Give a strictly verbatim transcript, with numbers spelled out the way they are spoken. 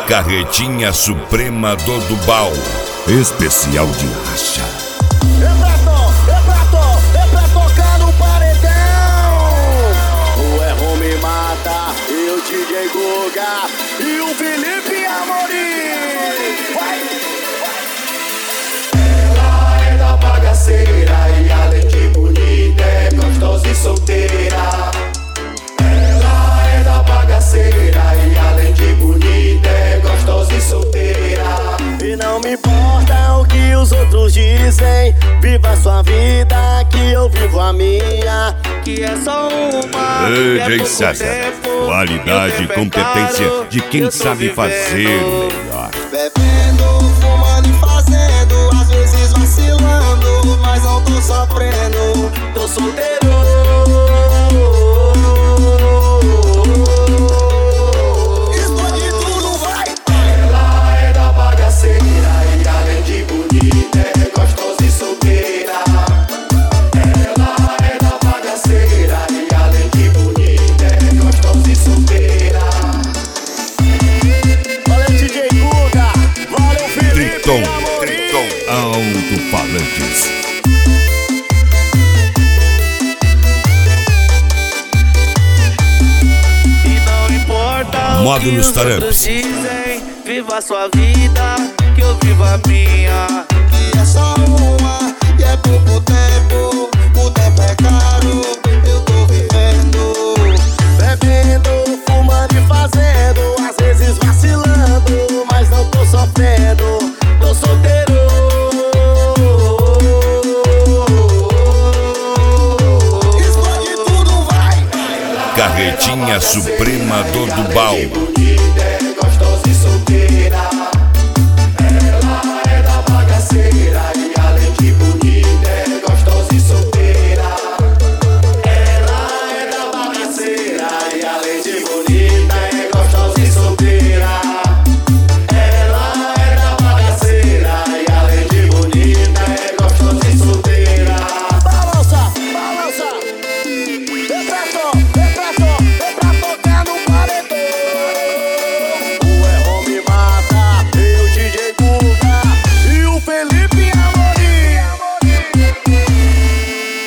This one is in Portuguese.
Carretinha Suprema do Dubal. Especial de racha. É pra to, é pra to, é pra tocar no paredão. O Erro me mata, e o D J Guga e o Felipe Amorim. Vai! Ela é da bagaceira e além de bonita é gostosa e solteira. Ela é da bagaceira e além de bonita é gostosa e solteira. E não me importa o que os outros dizem, viva a sua vida que eu vivo a minha, que é só uma. D J César, qualidade e competência de quem sabe fazer melhor. Bebendo, fumando e fazendo, às vezes vacilando, mas não tô sofrendo, tô solteiro. Explode tudo, vai! Ela é da bagaceira e além de bonita é gostosa e solteira. Ela é da bagaceira e além de bonita é gostosa e solteira. Valeu, D J Guga, valeu, Felipe Triton, Amorim. Triton, alto-falantes. Módulos Taramps. Dizem, viva a sua vida, que eu vivo a minha. Que é só uma, e é pouco tempo. O tempo é caro, eu tô vivendo. Bebendo, fumando e fazendo, às vezes vacilando, mas não tô sofrendo, tô solteiro. Explode tudo, vai! Carretinha Suprema do Dubal. Bonita é gostosa e solteira.